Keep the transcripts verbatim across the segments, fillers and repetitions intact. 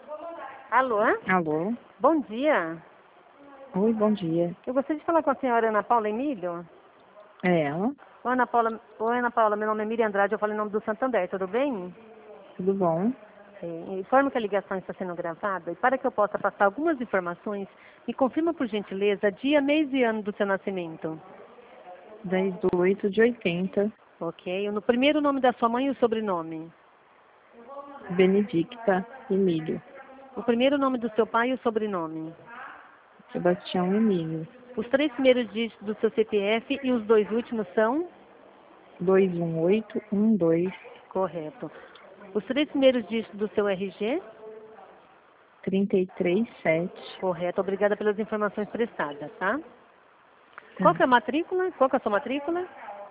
Alô? Alô? Bom dia. Oi, bom dia. Eu gostaria de falar com a senhora Ana Paula Emílio. É ela? Oi, Ana Paula, Oi, Ana Paula, meu nome é Miriam Andrade, eu falo em nome do Santander, tudo bem? Tudo bom? É, informo que a ligação está sendo gravada e para que eu possa passar algumas informações, me confirma por gentileza dia, mês e ano do seu nascimento. dez do oito de oitenta, Ok. No primeiro nome da sua mãe e o sobrenome. Benedicta Emílio. O primeiro nome do seu pai e o sobrenome. Sebastião Emílio. Os três primeiros dígitos do seu C P F e os dois últimos são? dois um oito um dois. Correto. Os três primeiros dígitos do seu R G? trinta e três sete. Correto. Obrigada pelas informações prestadas, tá? Qual que Tá. é a matrícula? Qual que é a sua matrícula?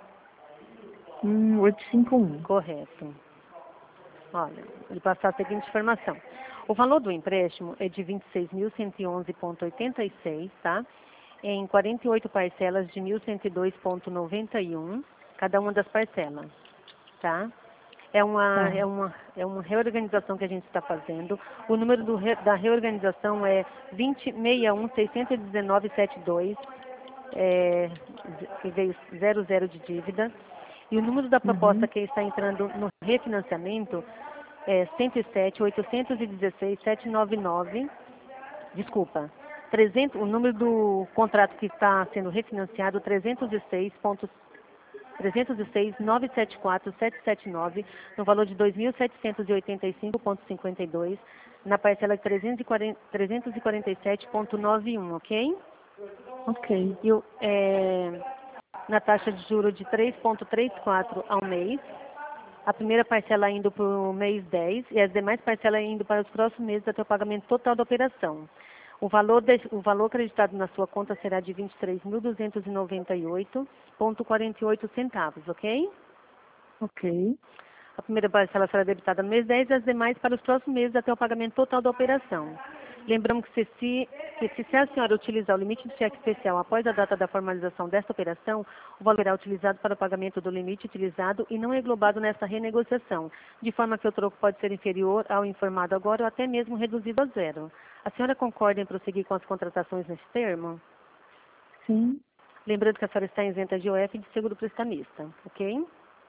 Hum, oito cinco um. Correto. Olha, vou lhe passar a seguinte informação. O valor do empréstimo é de vinte e seis mil cento e onze vírgula oitenta e seis, tá? Em quarenta e oito parcelas de mil cento e dois vírgula noventa e um, cada uma das parcelas, tá? É uma, Tá. é uma, é uma reorganização que a gente está fazendo. O número do re, da reorganização é vinte, sessenta e um, seiscentos e dezenove, setenta e dois, é, que veio zero zero de dívida. E o número da proposta Uhum. que está entrando no refinanciamento é cento e sete, oitocentos e dezesseis, setecentos e noventa e nove. Desculpa. trezentos, o número do contrato que está sendo refinanciado, trezentos e seis, trezentos e seis, novecentos e setenta e quatro, setecentos e setenta e nove, no valor de dois mil setecentos e oitenta e cinco vírgula cinquenta e dois, na parcela de trezentos e quarenta, trezentos e quarenta e sete vírgula noventa e um, ok? Ok. E o, é, na taxa de juros de três vírgula trinta e quatro ao mês, a primeira parcela indo para o mês dez e as demais parcelas indo para os próximos meses até o pagamento total da operação. O valor, de, o valor acreditado na sua conta será de vinte e três mil duzentos e noventa e oito vírgula quarenta e oito centavos, ok? Ok. A primeira parcela será debitada no mês dez e as demais para os próximos meses até o pagamento total da operação. Lembramos que se, que se, se a senhora utilizar o limite de cheque especial após a data da formalização desta operação, o valor será utilizado para o pagamento do limite utilizado e não é englobado nessa renegociação, de forma que o troco pode ser inferior ao informado agora ou até mesmo reduzido a zero. A senhora concorda em prosseguir com as contratações nesse termo? Sim. Lembrando que a senhora está isenta de I O F e de seguro prestamista, ok?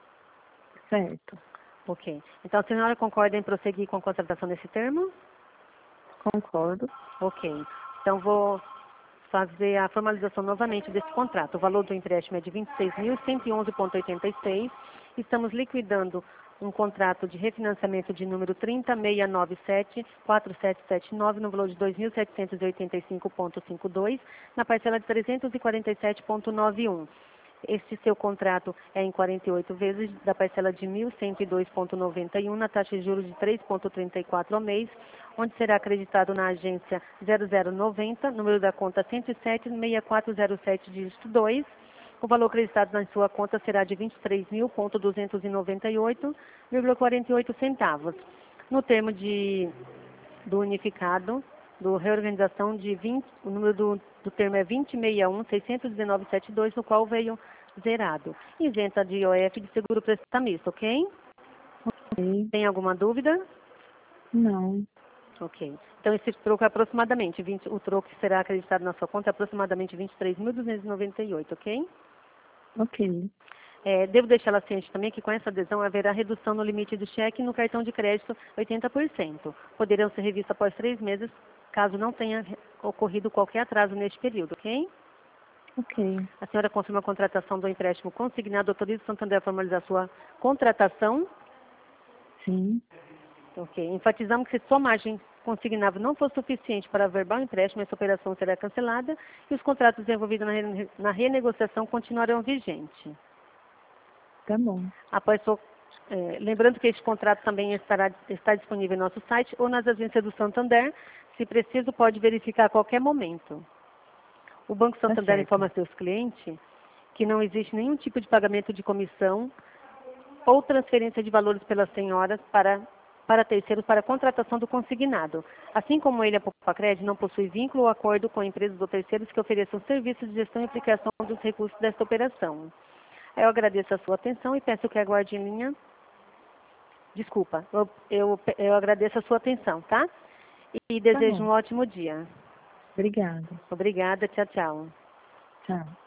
Certo. Ok. Então, a senhora concorda em prosseguir com a contratação nesse termo? Concordo. Ok. Então, vou fazer a formalização novamente desse contrato. O valor do empréstimo é de vinte e seis mil cento e onze vírgula oitenta e seis. Estamos liquidando um contrato de refinanciamento de número trinta mil seiscentos e noventa e sete, quatro sete sete nove no valor de dois mil setecentos e oitenta e cinco vírgula cinquenta e dois, na parcela de trezentos e quarenta e sete vírgula noventa e um. Este seu contrato é em quarenta e oito vezes da parcela de mil cento e dois vírgula noventa e um na taxa de juros de três vírgula trinta e quatro ao mês, onde será acreditado na agência zero zero noventa, número da conta cento e sete, sessenta e quatro zero sete, dígito dois. O valor acreditado na sua conta será de vinte e três mil duzentos e noventa e oito vírgula quarenta e oito centavos. No termo de, do unificado, do reorganização de vinte, o número do, do termo é vinte, sessenta e um, seiscentos e dezenove, setenta e dois, no qual veio zerado. Isenta de I O F de seguro prestamista, ok? Ok. Tem alguma dúvida? Não. Ok. Então, esse troco é aproximadamente, vinte, o troco que será acreditado na sua conta é aproximadamente vinte e três mil duzentos e noventa e oito, ok? Ok. É, devo deixá-la ciente também que com essa adesão haverá redução no limite do cheque e no cartão de crédito oitenta por cento. Poderão ser revistos após três meses, caso não tenha ocorrido qualquer atraso neste período, ok? Ok. A senhora confirma a contratação do empréstimo consignado, autoriza o Santander a formalizar sua contratação? Sim. Ok. Enfatizamos que se sua margem consignável não for suficiente para averbar o empréstimo, essa operação será cancelada e os contratos envolvidos na, rene na renegociação continuarão vigentes. Tá bom. Após sua, é, lembrando que este contrato também estará, está disponível em nosso site ou nas agências do Santander. Se preciso, pode verificar a qualquer momento. O Banco Tá Santander certo. informa a seus clientes que não existe nenhum tipo de pagamento de comissão ou transferência de valores pelas senhoras para, para terceiros para a contratação do consignado. Assim como ele, a Popacred, não possui vínculo ou acordo com empresas ou terceiros que ofereçam serviços de gestão e aplicação dos recursos desta operação. Eu agradeço a sua atenção e peço que aguarde em linha. Desculpa, eu, eu, eu agradeço a sua atenção, tá? e desejo bom. um ótimo dia. Obrigada. Obrigada, tchau, tchau. Tchau.